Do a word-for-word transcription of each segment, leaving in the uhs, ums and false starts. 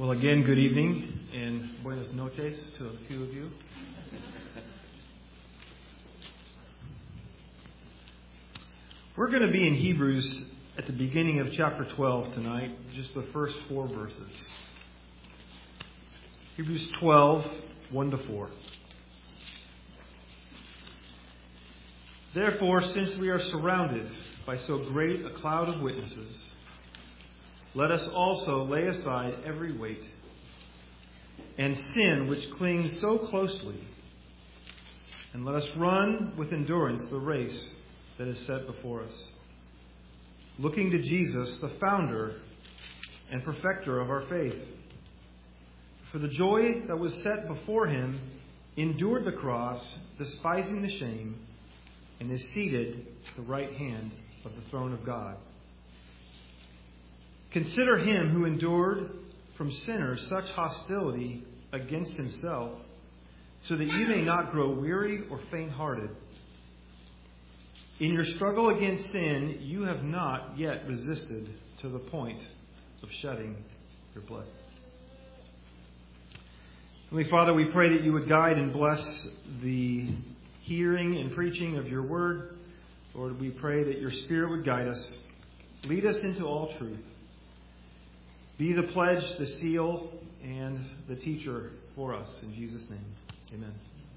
Well, again, good evening and buenas noches to a few of you. We're going to be in Hebrews at the beginning of chapter twelve tonight, just the first four verses. Hebrews twelve, one to four. Therefore, since we are surrounded by so great a cloud of witnesses, let us also lay aside every weight and sin which clings so closely, and let us run with endurance the race that is set before us, looking to Jesus, the founder and perfecter of our faith. For the joy that was set before him endured the cross, despising the shame, and is seated at the right hand of the throne of God. Consider him who endured from sinners such hostility against himself, so that you may not grow weary or faint-hearted. In your struggle against sin, you have not yet resisted to the point of shedding your blood. Heavenly Father, we pray that you would guide and bless the hearing and preaching of your word. Lord, we pray that your Spirit would guide us, lead us into all truth. Be the pledge, the seal, and the teacher for us. In Jesus' name, amen.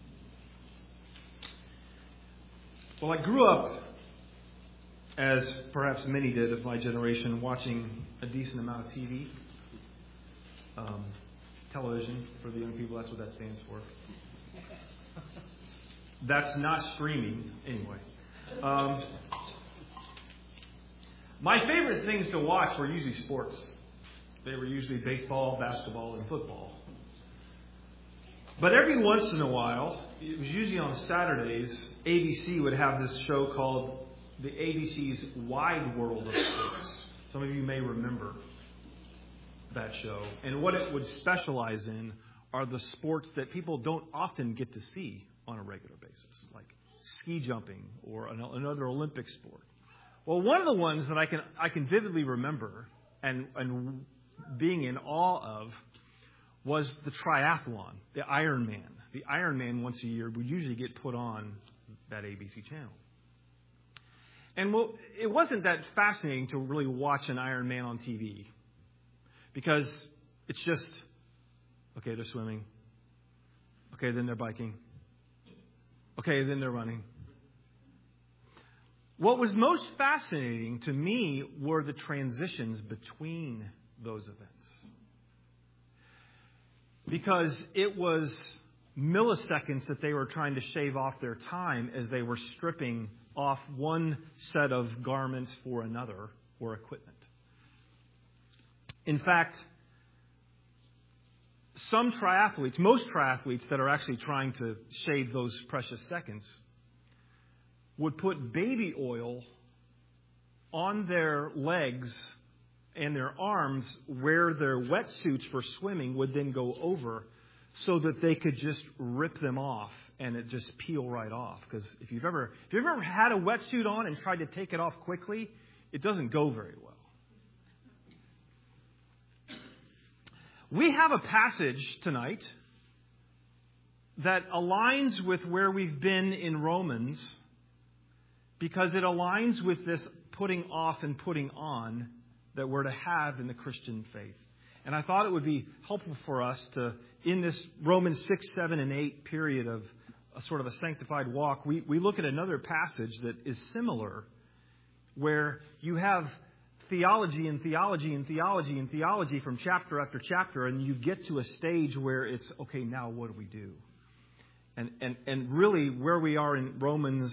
Well, I grew up, as perhaps many did of my generation, watching a decent amount of T V. Um, television, for the young people, that's what that stands for. That's not streaming, anyway. Um, my favorite things to watch were usually sports. They were usually baseball, basketball, and football. But every once in a while, it was usually on Saturdays, A B C would have this show called the A B C's Wide World of Sports. Some of you may remember that show. And what it would specialize in are the sports that people don't often get to see on a regular basis, like ski jumping or another Olympic sport. Well, one of the ones that I can I can vividly remember and and being in awe of was the triathlon, the Ironman. The Ironman once a year would usually get put on that A B C channel. And well, it wasn't that fascinating to really watch an Ironman on T V, because it's just, okay, they're swimming. Okay, then they're biking. Okay, then they're running. What was most fascinating to me were the transitions between those events. Because it was milliseconds that they were trying to shave off their time as they were stripping off one set of garments for another or equipment. In fact, some triathletes, most triathletes that are actually trying to shave those precious seconds, would put baby oil on their legs and their arms where their wetsuits for swimming would then go over, so that they could just rip them off and it just peel right off. Because if you've ever if you've ever had a wetsuit on and tried to take it off quickly, it doesn't go very well. We have a passage tonight that aligns with where we've been in Romans, because it aligns with this putting off and putting on that we're to have in the Christian faith. And I thought it would be helpful for us to, in this Romans six, seven, and eight period of a sort of a sanctified walk, we, we look at another passage that is similar, where you have theology and theology and theology and theology from chapter after chapter, and you get to a stage where it's, okay, now what do we do? And and and really where we are in Romans,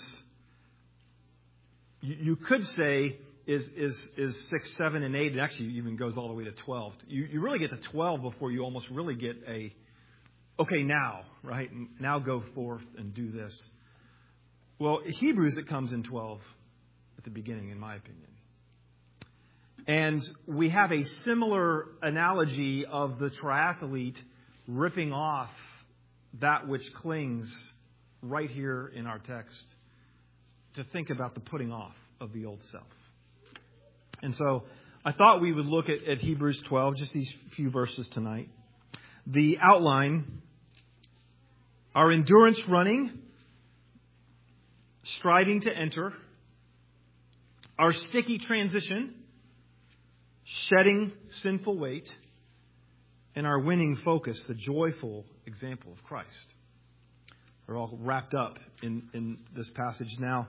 you, you could say, is is is six, seven, and eight. It actually even goes all the way to twelve. You you really get to twelve before you almost really get a, okay, now, right? Now go forth and do this. Well, Hebrews, it comes in twelve at the beginning, in my opinion. And we have a similar analogy of the triathlete ripping off that which clings right here in our text, to think about the putting off of the old self. And so I thought we would look at, at Hebrews twelve, just these few verses tonight. The outline, our endurance running, striving to enter, our sticky transition, shedding sinful weight, and our winning focus, the joyful example of Christ. They're all wrapped up in, in this passage. Now,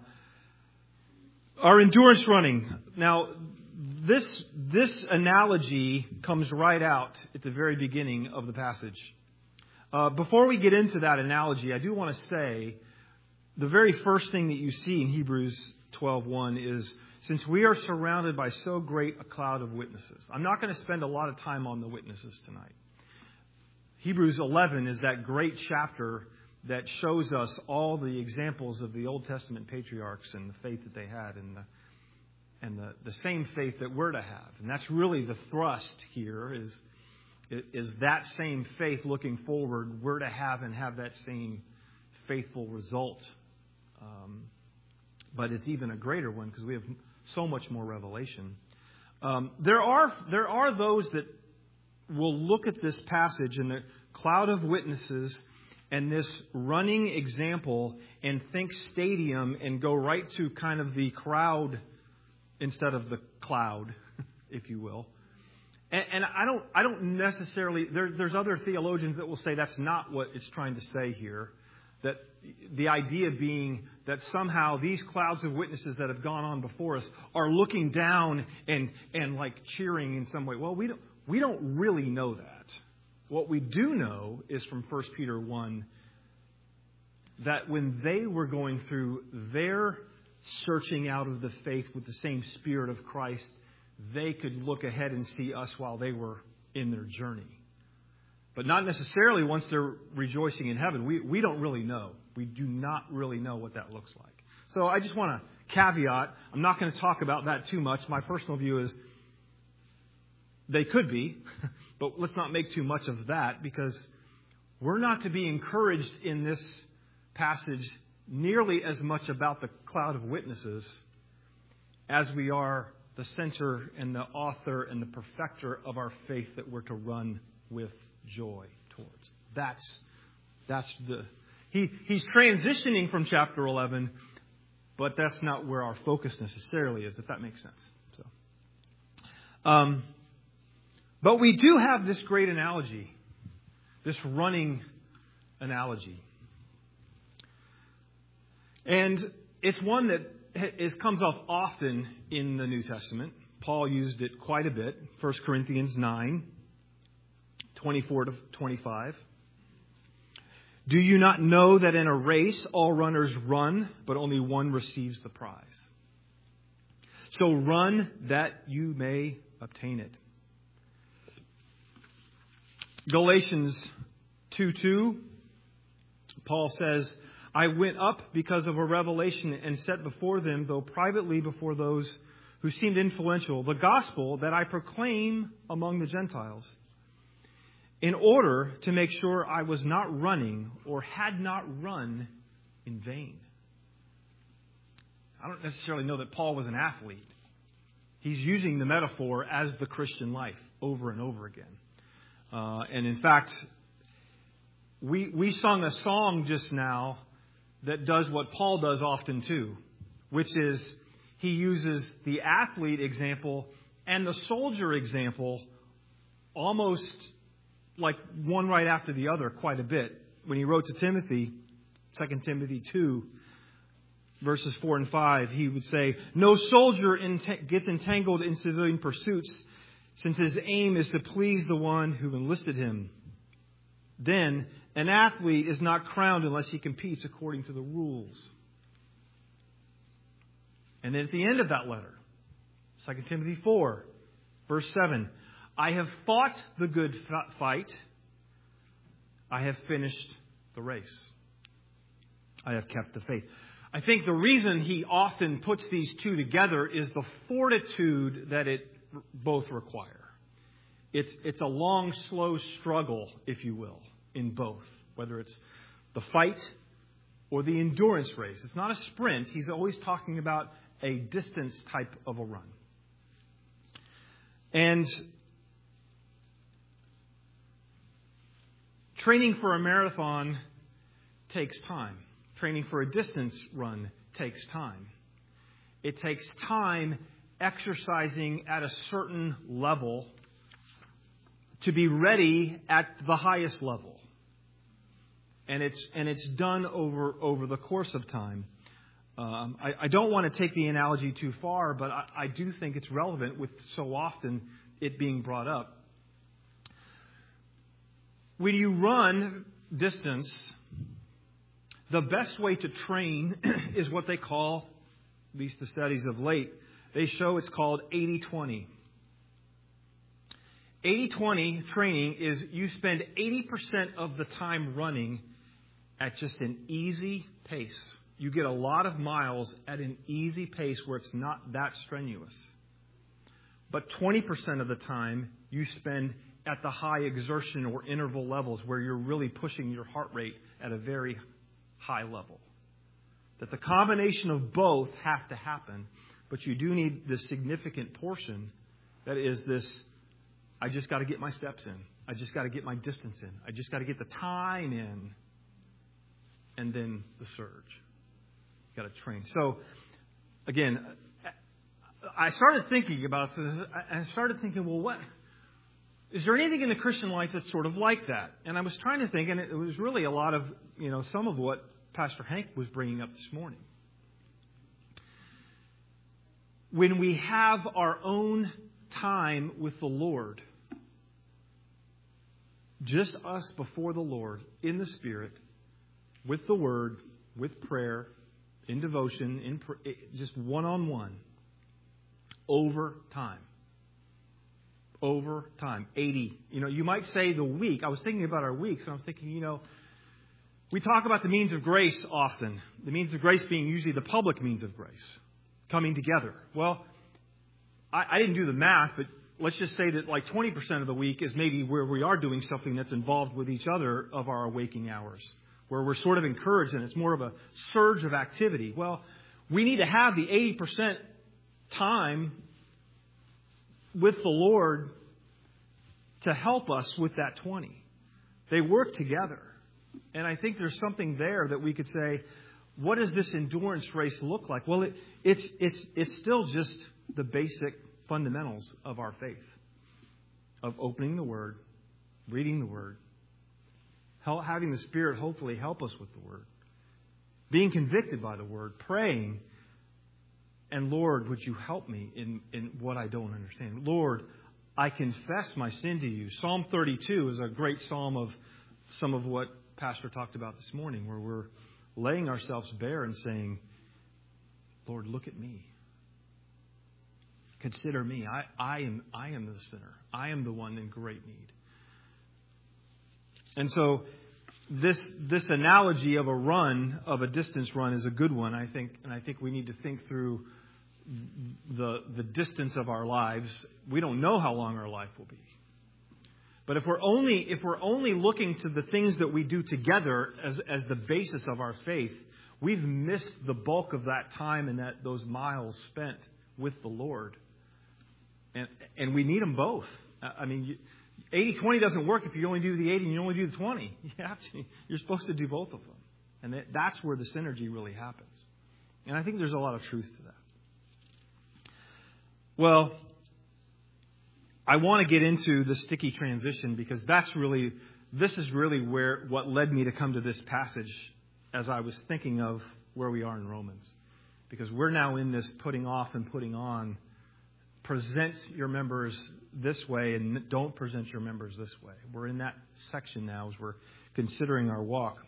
our endurance running. Now, this, this analogy comes right out at the very beginning of the passage. Uh, before we get into that analogy, I do want to say the very first thing that you see in Hebrews twelve one is, since we are surrounded by so great a cloud of witnesses. I'm not going to spend a lot of time on the witnesses tonight. Hebrews eleven is that great chapter that shows us all the examples of the Old Testament patriarchs and the faith that they had and the, and the, the same faith that we're to have. And that's really the thrust here is, is that same faith looking forward. We're to have and have that same faithful result. Um, but it's even a greater one because we have so much more revelation. Um, there are there are those that will look at this passage and the cloud of witnesses and this running example and think stadium and go right to kind of the crowd instead of the cloud, if you will. And, and I don't I don't necessarily there, there's other theologians that will say that's not what it's trying to say here. That the idea being that somehow these clouds of witnesses that have gone on before us are looking down and and like cheering in some way. Well, we don't we don't really know that. What we do know is from First Peter one that when they were going through their searching out of the faith with the same Spirit of Christ, they could look ahead and see us while they were in their journey. But not necessarily once they're rejoicing in heaven. We we don't really know. We do not really know what that looks like. So I just want to caveat, I'm not going to talk about that too much. My personal view is they could be, but let's not make too much of that because we're not to be encouraged in this passage nearly as much about the cloud of witnesses as we are the center and the author and the perfecter of our faith that we're to run with joy towards. That's that's the he he's transitioning from chapter eleven, but that's not where our focus necessarily is, if that makes sense. So, um, but we do have this great analogy, this running analogy, and it's one that is comes up often in the New Testament. Paul used it quite a bit. First Corinthians nine. twenty-four to twenty-five. Do you not know that in a race all runners run, but only one receives the prize? So run that you may obtain it. Galatians two two, Paul says, I went up because of a revelation and set before them, though privately before those who seemed influential, the gospel that I proclaim among the Gentiles, in order to make sure I was not running or had not run in vain. I don't necessarily know that Paul was an athlete. He's using the metaphor as the Christian life over and over again. Uh, and in fact, we we sung a song just now that does what Paul does often too, which is he uses the athlete example and the soldier example almost like one right after the other quite a bit. When he wrote to Timothy, Second Timothy two, verses four and five, he would say, no soldier ent- gets entangled in civilian pursuits, since his aim is to please the one who enlisted him. Then, an athlete is not crowned unless he competes according to the rules. And then at the end of that letter, Second Timothy four, verse seven, I have fought the good fight. I have finished the race. I have kept the faith. I think the reason he often puts these two together is the fortitude that it both require. It's, it's a long, slow struggle, if you will, in both, whether it's the fight or the endurance race. It's not a sprint. He's always talking about a distance type of a run. And training for a marathon takes time. Training for a distance run takes time. It takes time exercising at a certain level to be ready at the highest level. And it's and it's done over, over the course of time. Um, I, I don't want to take the analogy too far, but I, I do think it's relevant with so often it being brought up. When you run distance, the best way to train is what they call, at least the studies of late, they show it's called eighty twenty. eighty twenty training is you spend eighty percent of the time running at just an easy pace. You get a lot of miles at an easy pace where it's not that strenuous. But twenty percent of the time you spend at the high exertion or interval levels where you're really pushing your heart rate at a very high level. That the combination of both have to happen, but you do need this significant portion that is this, I just got to get my steps in. I just got to get my distance in. I just got to get the time in. And then the surge. Got to train. So, again, I started thinking about this. I started thinking, well, what is there anything in the Christian life that's sort of like that? And I was trying to think, and it was really a lot of, you know, some of what Pastor Hank was bringing up this morning. When we have our own time with the Lord, just us before the Lord, in the Spirit, with the Word, with prayer, in devotion, in pr- just one-on-one, over time. Over time. eighty. You know, you might say the week. I was thinking about our weeks, and I was thinking, you know, we talk about the means of grace often. The means of grace being usually the public means of grace. Coming together. Well, I, I didn't do the math, but let's just say that like twenty percent of the week is maybe where we are doing something that's involved with each other of our waking hours. Where we're sort of encouraged and it's more of a surge of activity. Well, we need to have the eighty percent time with the Lord to help us with that twenty. They work together. And I think there's something there that we could say, what does this endurance race look like? Well, it, it's it's it's still just the basic fundamentals of our faith. Of opening the Word, reading the Word, having the Spirit hopefully help us with the Word, being convicted by the Word, praying, and Lord, would you help me in, in what I don't understand? Lord, I confess my sin to you. Psalm thirty-two is a great psalm of some of what Pastor talked about this morning, where we're laying ourselves bare and saying, Lord, look at me. Consider me. I, I am I am the sinner. I am the one in great need. And so this this analogy of a run, of a distance run, is a good one, I think, and I think we need to think through the the distance of our lives. We don't know how long our life will be. But if we're only if we're only looking to the things that we do together as as the basis of our faith, we've missed the bulk of that time and that those miles spent with the Lord. And and we need them both. I mean, eighty twenty doesn't work if you only do the eighty and you only do the twenty. You have to, you're supposed to do both of them. And that, that's where the synergy really happens. And I think there's a lot of truth to that. Well, I want to get into the sticky transition because that's really, this is really where, what led me to come to this passage as I was thinking of where we are in Romans. Because we're now in this putting off and putting on. Present your members this way and don't present your members this way. We're in that section now as we're considering our walk.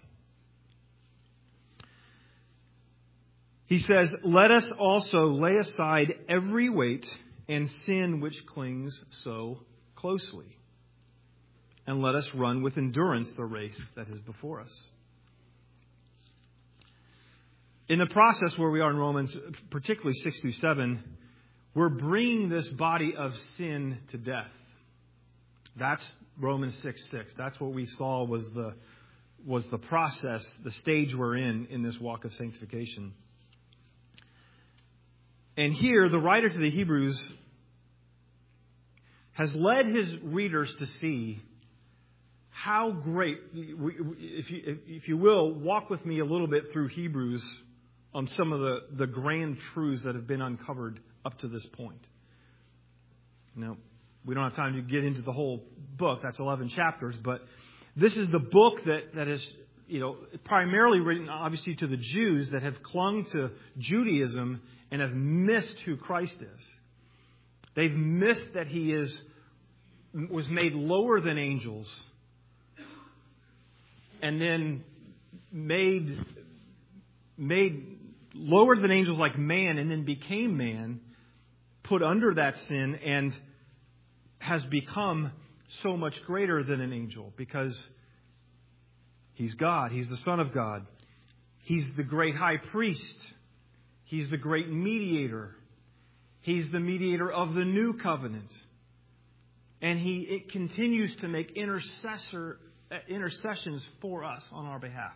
He says, let us also lay aside every weight and sin which clings so closely. And let us run with endurance the race that is before us. In the process where we are in Romans, particularly six through seven, we're bringing this body of sin to death. That's Romans six six. That's what we saw was the was the process, the stage we're in in this walk of sanctification. And here, the writer to the Hebrews has led his readers to see how great, if you, if you will, walk with me a little bit through Hebrews on some of the, the grand truths that have been uncovered up to this point. Now, we don't have time to get into the whole book. That's eleven chapters. But this is the book that, that is, you know, primarily written, obviously, to the Jews that have clung to Judaism and have missed who Christ is. They've missed that He is was made lower than angels and then made made lower than angels like man and then became man, put under that sin, and has become so much greater than an angel because He's God. He's the Son of God. He's the great high priest. He's the great mediator. He's the mediator of the new covenant. And He it continues to make intercessor intercessions for us on our behalf.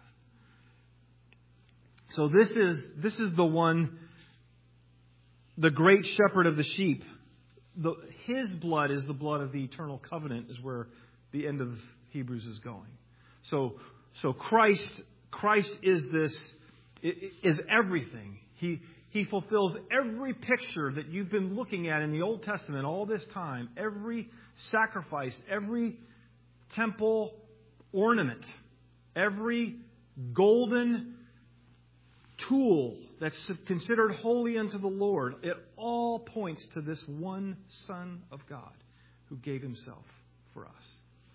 So this is this is the one, the great shepherd of the sheep. The, his blood is the blood of the eternal covenant, is where the end of Hebrews is going. So so Christ Christ is this is everything. He He fulfills every picture that you've been looking at in the Old Testament all this time. Every sacrifice, every temple ornament, every golden tool that's considered holy unto the Lord, it all points to this one Son of God who gave Himself for us.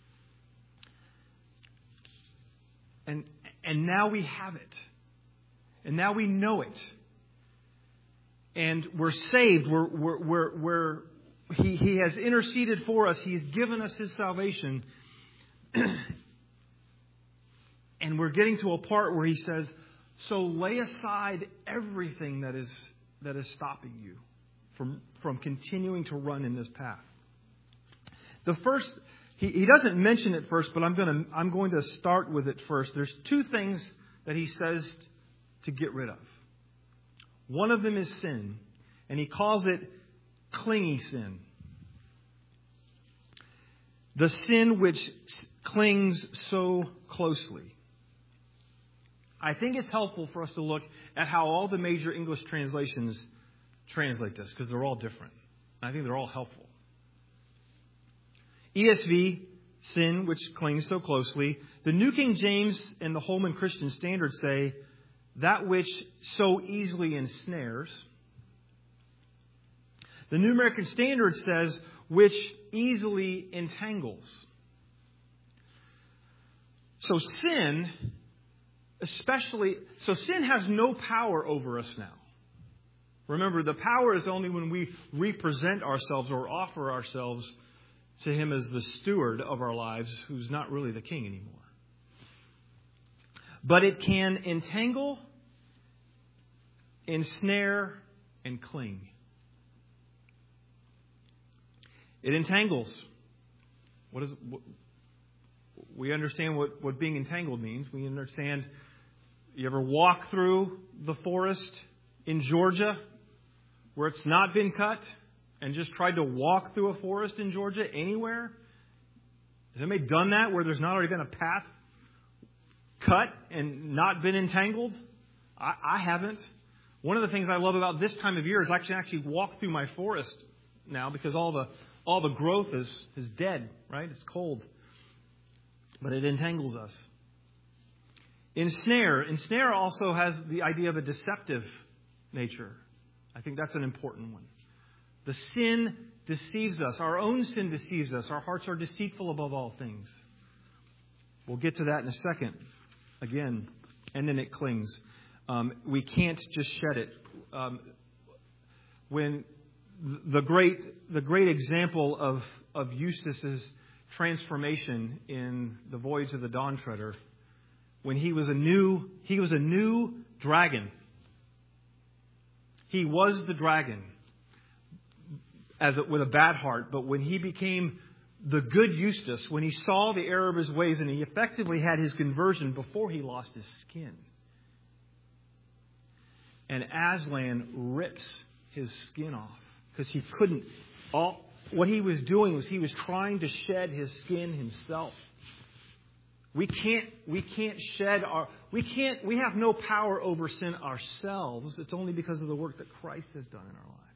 And and now we have it. And now we know it. And we're saved. We're, we're, we're, we're, he, he has interceded for us. He's given us His salvation. And we're getting to a part where He says, so lay aside everything that is that is stopping you from, from continuing to run in this path. The first, he, he doesn't mention it first, but I'm going to I'm going to start with it first. There's two things that He says to get rid of. One of them is sin, and He calls it clingy sin. The sin which clings so closely. I think it's helpful for us to look at how all the major English translations translate this, because they're all different. I think they're all helpful. E S V, sin which clings so closely. The New King James and the Holman Christian Standard say, that which so easily ensnares. The New American Standard says, which easily entangles. So sin, especially, so sin has no power over us now. Remember, the power is only when we represent ourselves or offer ourselves to Him as the steward of our lives, who's not really the king anymore. But it can entangle, ensnare, and cling. It entangles. What is? What, we understand what, what being entangled means. We understand. You ever walk through the forest in Georgia where it's not been cut and just tried to walk through a forest in Georgia anywhere? Has anybody done that where there's not already been a path cut and not been entangled? I, I haven't. One of the things I love about this time of year is I can actually walk through my forest now because all the all the growth is, is dead, right? It's cold. But it entangles us. Ensnare. Ensnare also has the idea of a deceptive nature. I think that's an important one. The sin deceives us. Our own sin deceives us. Our hearts are deceitful above all things. We'll get to that in a second. Again, and then it clings. Um, we can't just shed it. Um, when the great the great example of, of Eustace's transformation in the Voyage of the Dawn Treader, when he was a new he was a new dragon. He was the dragon as a, with a bad heart, but when he became the good Eustace, when he saw the error of his ways, and he effectively had his conversion before he lost his skin. And Aslan rips his skin off because he couldn't. All what he was doing was he was trying to shed his skin himself. We can't, we can't shed our, we can't, we have no power over sin ourselves. It's only because of the work that Christ has done in our lives.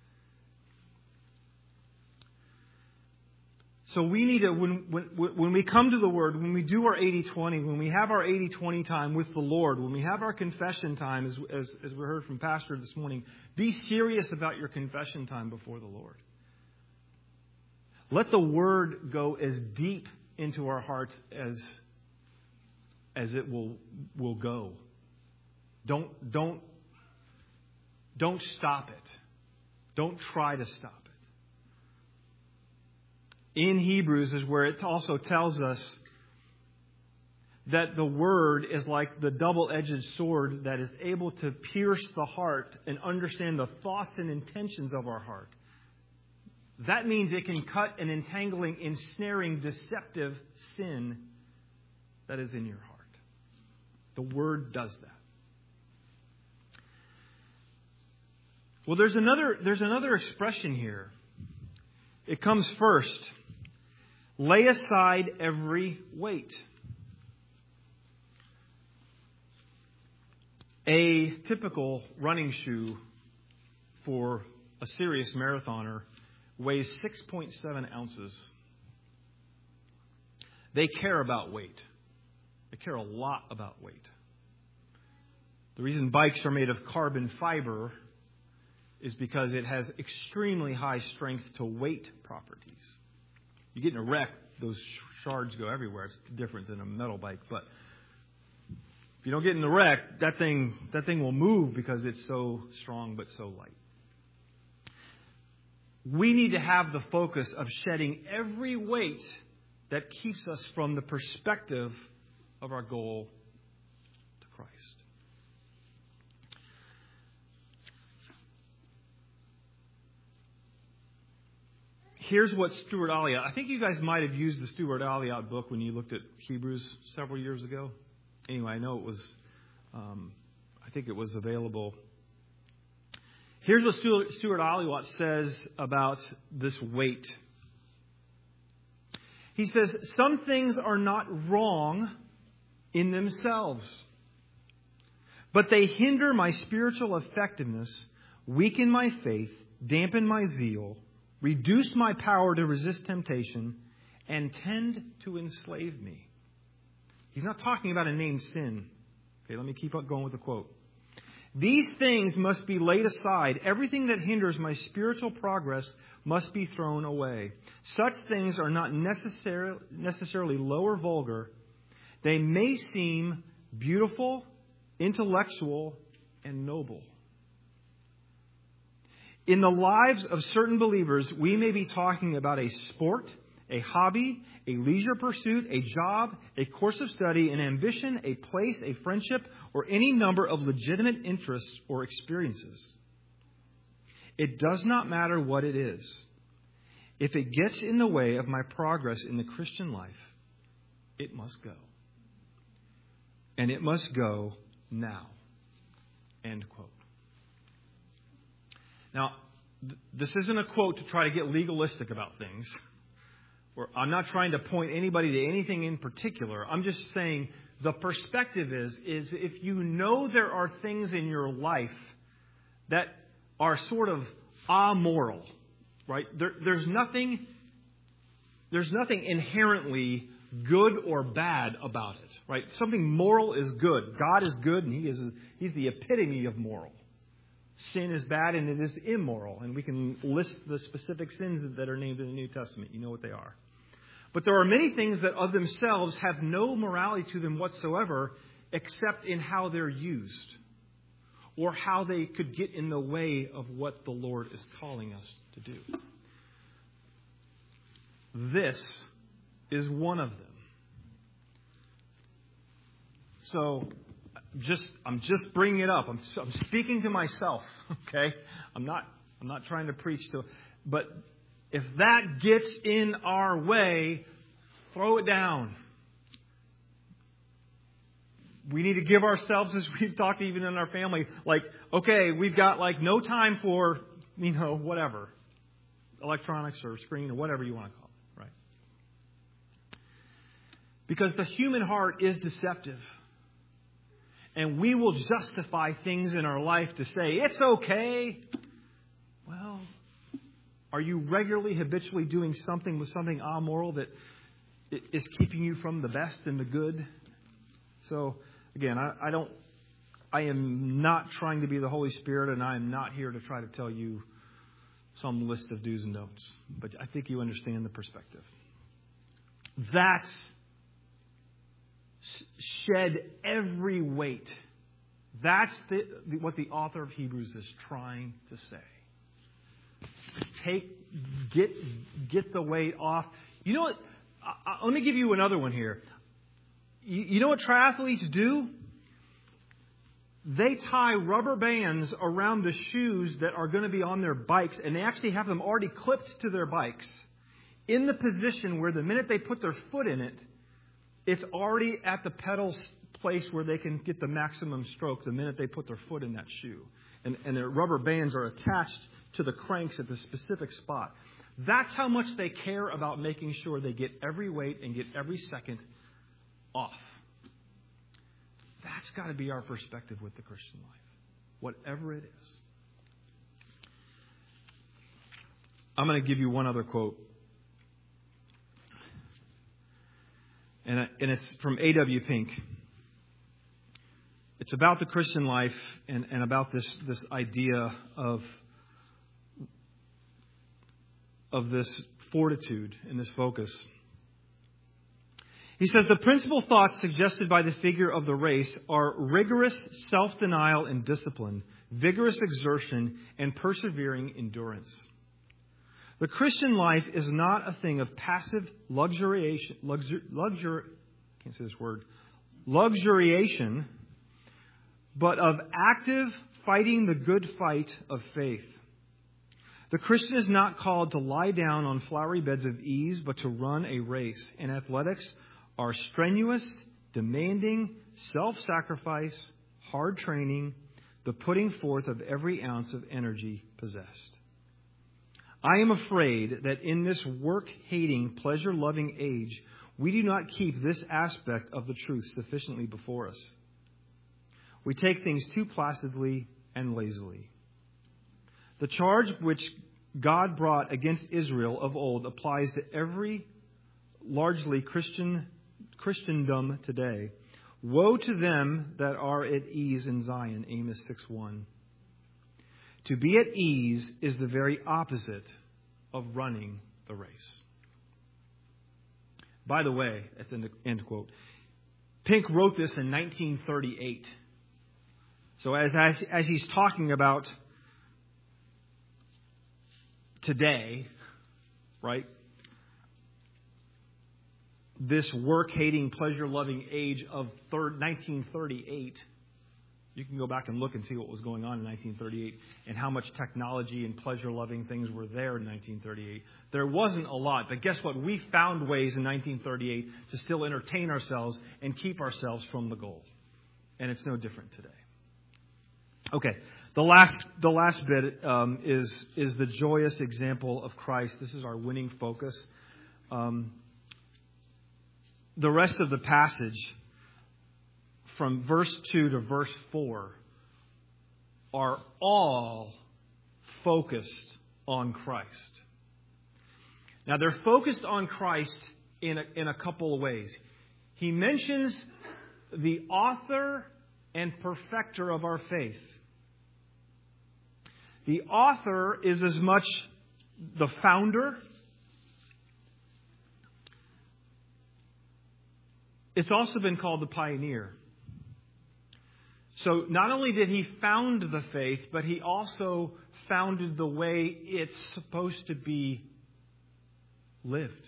So we need to, when, when, when we come to the Word, when we do our eighty twenty, when we have our eighty twenty time with the Lord, when we have our confession time, as, as, as we heard from Pastor this morning, be serious about your confession time before the Lord. Let the Word go as deep into our hearts as, as it will, will go. Don't, don't, don't stop it. Don't try to stop it. In Hebrews is where it also tells us that the Word is like the double-edged sword that is able to pierce the heart and understand the thoughts and intentions of our heart. That means it can cut an entangling, ensnaring, deceptive sin that is in your heart. The Word does that. Well, there's another, there's another expression here. It comes first. Lay aside every weight. A typical running shoe for a serious marathoner weighs six point seven ounces. They care about weight. They care a lot about weight. The reason bikes are made of carbon fiber is because it has extremely high strength to weight properties. You get in a wreck, those shards go everywhere. It's different than a metal bike. But if you don't get in the wreck, that thing, that thing will move because it's so strong but so light. We need to have the focus of shedding every weight that keeps us from the perspective of our goal to Christ. Here's what Stuart Olyott, I think you guys might have used the Stuart Olyott book when you looked at Hebrews several years ago. Anyway, I know it was, um, I think it was available. Here's what Stuart, Stuart Olyott says about this weight. He says, some things are not wrong in themselves, but they hinder my spiritual effectiveness, weaken my faith, dampen my zeal, reduce my power to resist temptation, and tend to enslave me. He's not talking about a named sin. Okay, let me keep up going with the quote. These things must be laid aside. Everything that hinders my spiritual progress must be thrown away. Such things are not necessarily, necessarily low or vulgar. They may seem beautiful, intellectual, and noble. In the lives of certain believers, we may be talking about a sport, a hobby, a leisure pursuit, a job, a course of study, an ambition, a place, a friendship, or any number of legitimate interests or experiences. It does not matter what it is. If it gets in the way of my progress in the Christian life, it must go. And it must go now. End quote. Now, th- this isn't a quote to try to get legalistic about things. Or I'm not trying to point anybody to anything in particular. I'm just saying the perspective is, is if you know there are things in your life that are sort of amoral, right? There, there's nothing, there's nothing inherently good or bad about it, right? Something moral is good. God is good, and He is He's the epitome of moral. Sin is bad and it is immoral. And we can list the specific sins that are named in the New Testament. You know what they are. But there are many things that of themselves have no morality to them whatsoever, except in how they're used or how they could get in the way of what the Lord is calling us to do. This is one of them. So, just I'm just bringing it up. I'm, I'm speaking to myself. Okay, I'm not I'm not trying to preach to, but if that gets in our way, throw it down. We need to give ourselves, as we've talked even in our family, like, okay, we've got like no time for, you know, whatever. electronics or screen or whatever you want to call it, right? Because the human heart is deceptive. And we will justify things in our life to say, it's okay. Well, are you regularly, habitually doing something with something amoral that is keeping you from the best and the good? So, again, I, I don't, I am not trying to be the Holy Spirit, and I am not here to try to tell you some list of do's and don'ts. But I think you understand the perspective. That's shed every weight. That's the, what the author of Hebrews is trying to say. Take, get, get the weight off. You know what? I, I, let me give you another one here. You, you know what triathletes do? They tie rubber bands around the shoes that are going to be on their bikes, and they actually have them already clipped to their bikes in the position where the minute they put their foot in it, it's already at the pedal place where they can get the maximum stroke the minute they put their foot in that shoe. And, and the rubber bands are attached to the cranks at the specific spot. That's how much they care about making sure they get every weight and get every second off. That's got to be our perspective with the Christian life, whatever it is. I'm going to give you one other quote. And, and it's from A W Pink. It's about the Christian life and, and about this, this idea of, of this fortitude and this focus. He says, the principal thoughts suggested by the figure of the race are rigorous self-denial and discipline, vigorous exertion, and persevering endurance. The Christian life is not a thing of passive luxuriation, luxur, luxur, can't say this word, luxuriation, but of active fighting the good fight of faith. The Christian is not called to lie down on flowery beds of ease, but to run a race. And athletics are strenuous, demanding, self-sacrifice, hard training, the putting forth of every ounce of energy possessed. I am afraid that in this work-hating, pleasure-loving age, we do not keep this aspect of the truth sufficiently before us. We take things too placidly and lazily. The charge which God brought against Israel of old applies to every largely Christian Christendom today. Woe to them that are at ease in Zion, Amos six one. To be at ease is the very opposite of running the race. By the way, that's an end quote. Pink wrote this in nineteen thirty-eight. So as, as, as he's talking about today, right? This work-hating, pleasure-loving age of nineteen thirty-eight. You can go back and look and see what was going on in nineteen thirty-eight and how much technology and pleasure-loving things were there in nineteen thirty-eight. There wasn't a lot, but guess what? We found ways in nineteen thirty-eight to still entertain ourselves and keep ourselves from the goal. And it's no different today. Okay, the last the last bit um, is is the joyous example of Christ. This is our winning focus. Um, the rest of the passage, from verse two to verse four, are all focused on Christ. Now, they're focused on Christ in a, in a couple of ways. He mentions the author and perfecter of our faith. The author is as much the founder. It's also been called the pioneer. So not only did he found the faith, but he also founded the way it's supposed to be lived.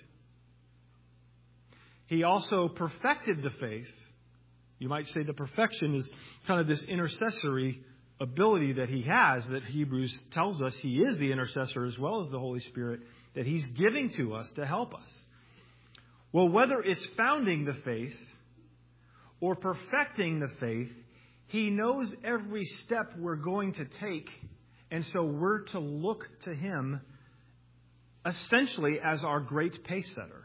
He also perfected the faith. You might say the perfection is kind of this intercessory ability that he has, that Hebrews tells us he is the intercessor as well as the Holy Spirit, that he's giving to us to help us. Well, whether it's founding the faith or perfecting the faith, he knows every step we're going to take, and so we're to look to him essentially as our great pace setter.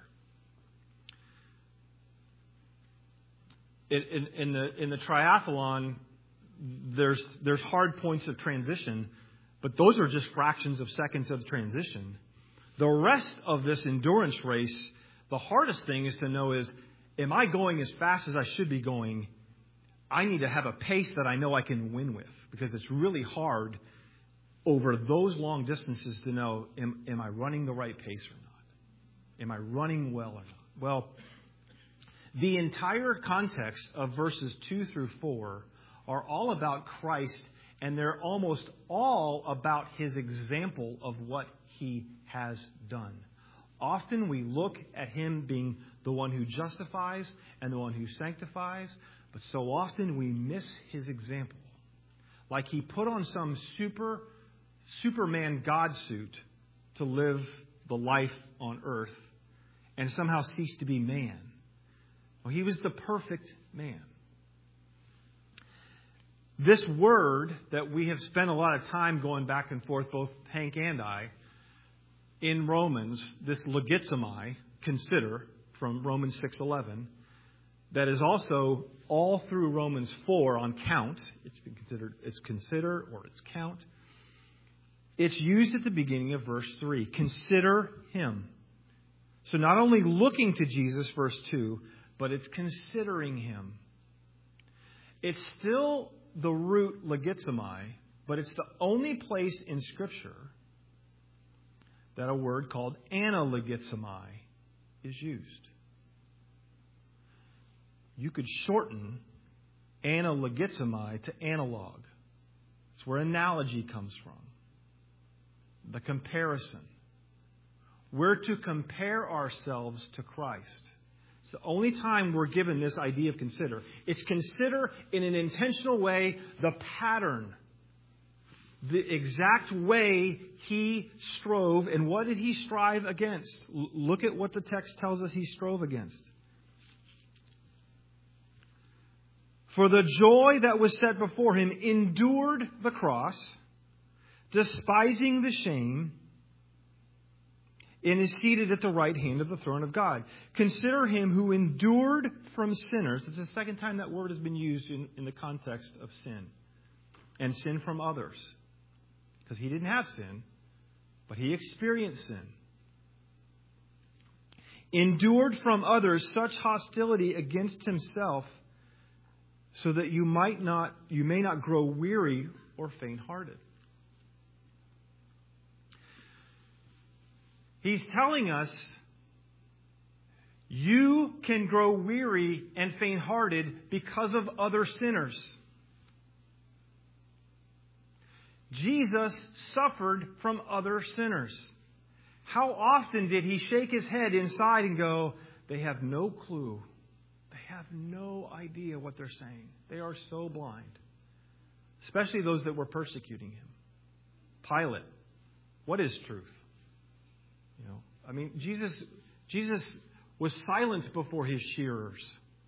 In, in, in the in the triathlon, there's there's hard points of transition, but those are just fractions of seconds of transition. The rest of this endurance race, the hardest thing is to know is, am I going as fast as I should be going? I need to have a pace that I know I can win with, because it's really hard over those long distances to know, am, am I running the right pace or not? Am I running well or not? Well, the entire context of verses two through four are all about Christ, and they're almost all about His example of what He has done. Often we look at Him being the one who justifies and the one who sanctifies, but so often we miss His example. Like He put on some super, Superman God suit to live the life on earth and somehow cease to be man. Well, He was the perfect man. This word that we have spent a lot of time going back and forth, both Hank and I, in Romans, this logizomai, consider, from Romans six eleven, that is also all through Romans four on count. It's been considered, it's consider or it's count. It's used at the beginning of verse three. Consider Him. So not only looking to Jesus, verse two, but it's considering Him. It's still the root logizomai, but it's the only place in Scripture that a word called analogizomai is used. You could shorten analogizomai to analog. It's where analogy comes from. The comparison. We're to compare ourselves to Christ. It's the only time we're given this idea of consider. It's consider in an intentional way the pattern, the exact way He strove. And what did He strive against? L- look at what the text tells us He strove against. For the joy that was set before Him endured the cross, despising the shame, and is seated at the right hand of the throne of God. Consider Him who endured from sinners. It's the second time that word has been used in, in the context of sin. And sin from others. Because He didn't have sin, but He experienced sin. Endured from others such hostility against Himself, so that you might not, you may not grow weary or faint-hearted. He's telling us you can grow weary and faint-hearted because of other sinners. Jesus suffered from other sinners. How often did He shake His head inside and go, they have no clue. They have no idea what they're saying. They are so blind. Especially those that were persecuting Him. Pilate, what is truth? You know, I mean, Jesus, Jesus was silent before His shearers.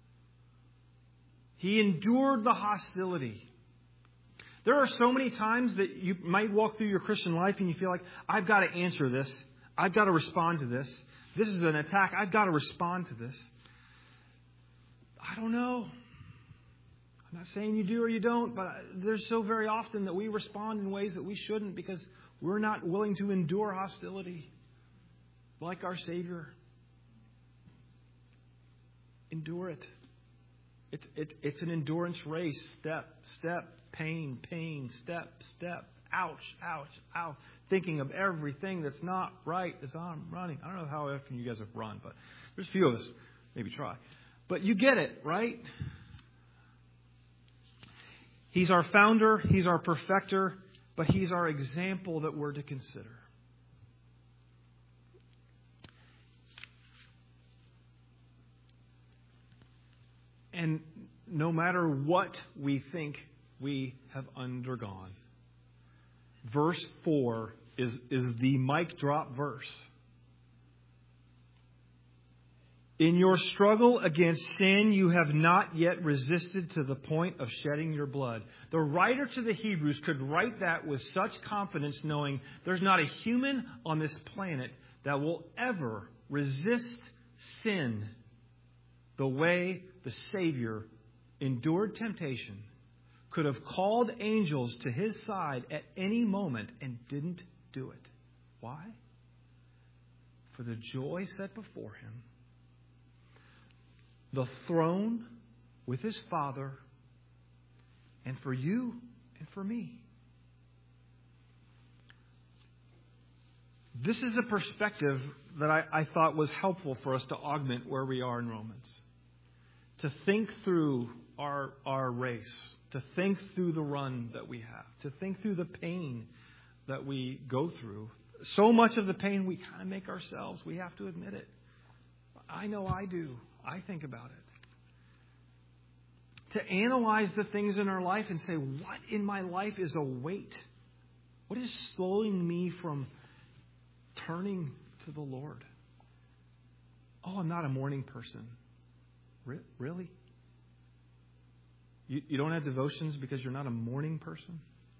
He endured the hostility. There are so many times that you might walk through your Christian life and you feel like, I've got to answer this. I've got to respond to this. This is an attack. I've got to respond to this. I don't know. I'm not saying you do or you don't, but there's so very often that we respond in ways that we shouldn't because we're not willing to endure hostility. Like our Savior. Endure it. It's, it, it's an endurance race. Step, step, pain, pain, step, step. Ouch, ouch, ouch. Thinking of everything that's not right as I'm running. I don't know how often you guys have run, but there's a few of us. Maybe try. But you get it, right? He's our founder. He's our perfecter. But He's our example that we're to consider. And no matter what we think we have undergone, verse four is, is the mic drop verse. In your struggle against sin, you have not yet resisted to the point of shedding your blood. The writer to the Hebrews could write that with such confidence, knowing there's not a human on this planet that will ever resist sin the way the Savior endured temptation could have called angels to His side at any moment and didn't do it. Why? For the joy set before Him, the throne with His Father, and for you and for me. This is a perspective that I, I thought was helpful for us to augment where we are in Romans. To think through our, our race, to think through the run that we have, to think through the pain that we go through. So much of the pain we kind of make ourselves. We have to admit it. I know I do. I think about it. To analyze the things in our life and say, what in my life is a weight? What is slowing me from turning to the Lord? Oh, I'm not a morning person. Re- really? You, you don't have devotions because you're not a morning person?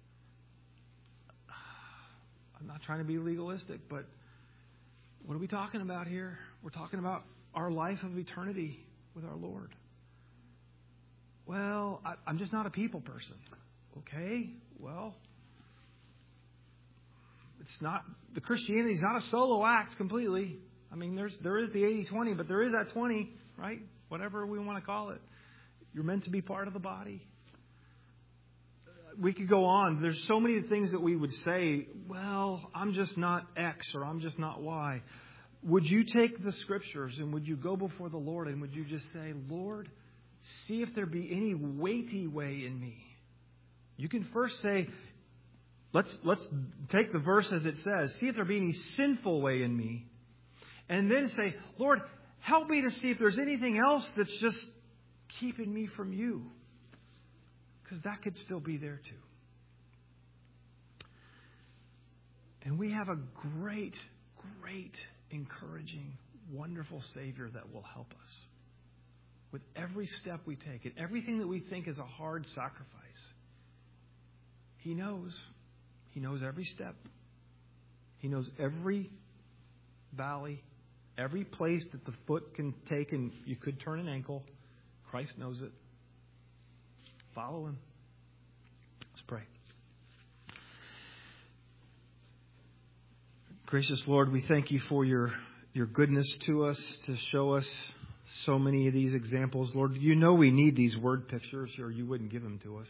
I'm not trying to be legalistic, but what are we talking about here? We're talking about our life of eternity with our Lord. Well, I, I'm just not a people person. Okay, well, it's not, the Christianity is not a solo act completely. I mean, there's there is the eighty twenty, but there is that twenty, right? Whatever we want to call it. You're meant to be part of the body. We could go on. There's so many things that we would say, well, I'm just not X or I'm just not Y. Would you take the Scriptures and would you go before the Lord and would you just say, Lord, see if there be any weighty way in me? You can first say, let's let's take the verse as it says, see if there be any sinful way in me. And then say, Lord, help me to see if there's anything else that's just keeping me from you. Because that could still be there too. And we have a great, great, encouraging, wonderful Savior that will help us with every step we take and everything that we think is a hard sacrifice. He knows. He knows every step. He knows every valley, every place that the foot can take and you could turn an ankle. Christ knows it. Follow Him. Let's pray. Gracious Lord, we thank You for Your, your goodness to us, to show us so many of these examples. Lord, You know we need these word pictures or You wouldn't give them to us.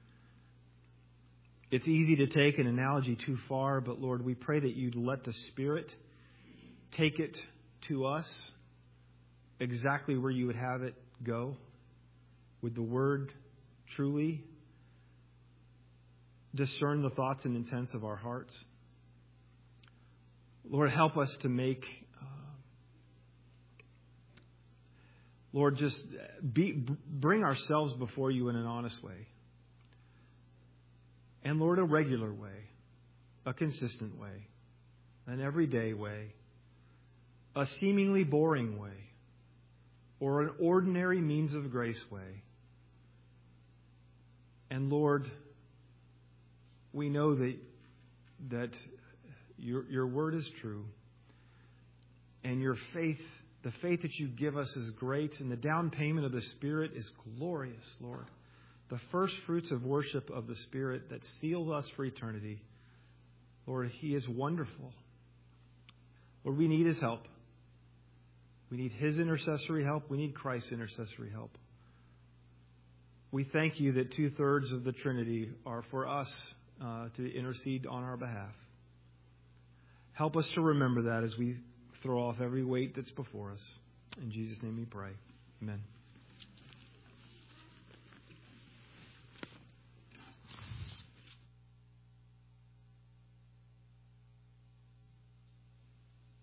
It's easy to take an analogy too far, but Lord, we pray that You'd let the Spirit take it to us exactly where You would have it go. Would the Word truly discern the thoughts and intents of our hearts? Lord, help us to make, uh, Lord, just be, bring ourselves before You in an honest way. And Lord, a regular way, a consistent way, an everyday way, a seemingly boring way, or an ordinary means of grace way. And Lord, we know that that your, your word is true. And your faith, the faith that You give us is great. And the down payment of the Spirit is glorious, Lord. The first fruits of worship of the Spirit that seals us for eternity. Lord, He is wonderful. Lord, we need His help. We need His intercessory help. We need Christ's intercessory help. We thank You that two-thirds of the Trinity are for us uh, to intercede on our behalf. Help us to remember that as we throw off every weight that's before us. In Jesus' name we pray. Amen.